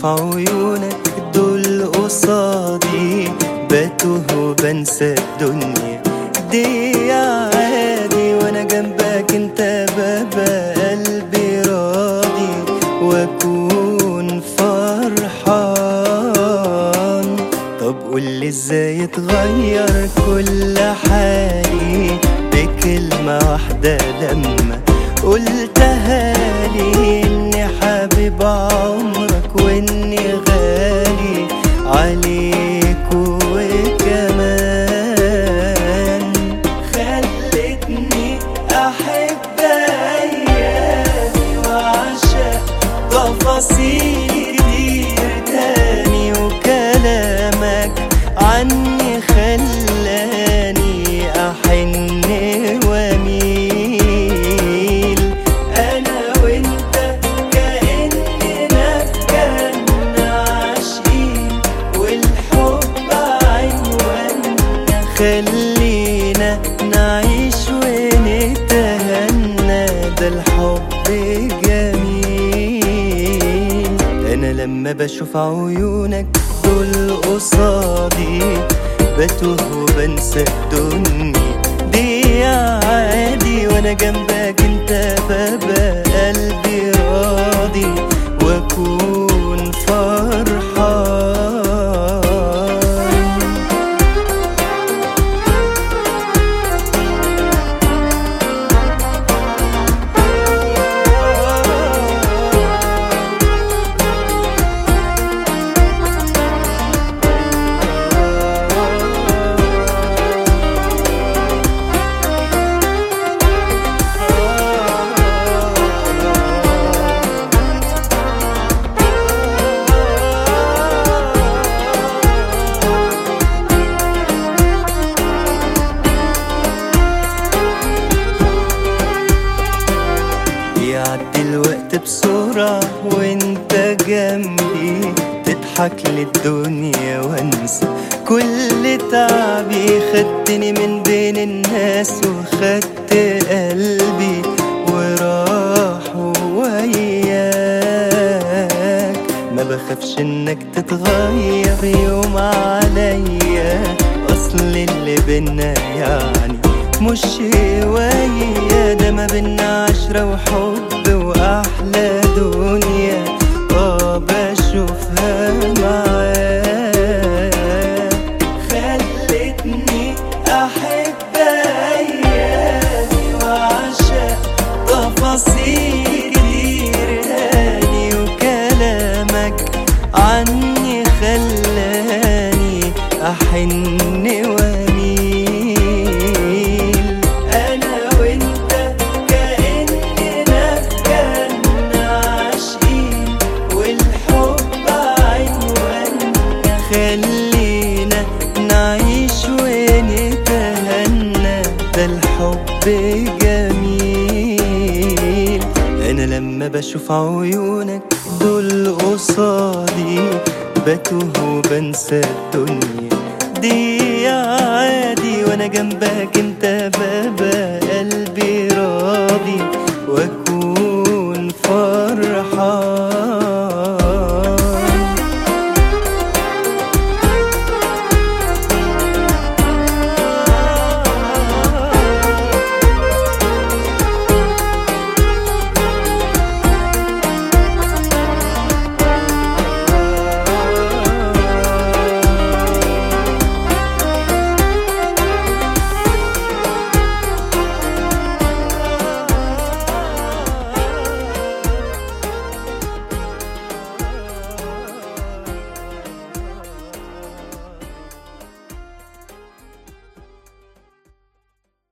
بشوف عيونك دول قصادي بتوه وبنسى الدنيا دي عادي، وانا جنبك انت بابا قلبي راضي واكون فرحان. طب قولي ازاي اتغير كل حالي بكلمة واحدة لما قلتها لي اني حبيب عمرك واني غالي عليك، وكمان خلتني احب ايامي وعشق تفاصيل كتير تاني، وكلامك عني خلاني احن واميل. انا وانت كأننا في جنة عاشقين والحب عنواننا، خلينا نعيش ونتهنى ده الحب جميل. انا لما بشوف عيونك دول قصادي بتوه وبنسى الدنيا دي عادي، وانا جنبك انت بابا قلبي راضي واكون فرحان. يعدي الوقت بسرعة وانت جنبي، تضحك للدنيا وانسى كل تعبي، خدتني من بين الناس وخدت قلبي وراح وياك. ما بخافش انك تتغير يوم عليا، اصل اللي بينا يعني مش شوية، ده ما بينا عشرة وحب وأحلى دنيا بشوفها معاك. خلتني أحب أيامي وعشق تفاصيل كتير تاني، وكلامك عني خلاني أحن خلينا نعيش ونتهنى ده الحب جميل. انا لما بشوف عيونك دول قصادي بتوه وبنسى الدنيا دي عادي، وانا جنبك انت بابا قلبي راضي واكون فرحان.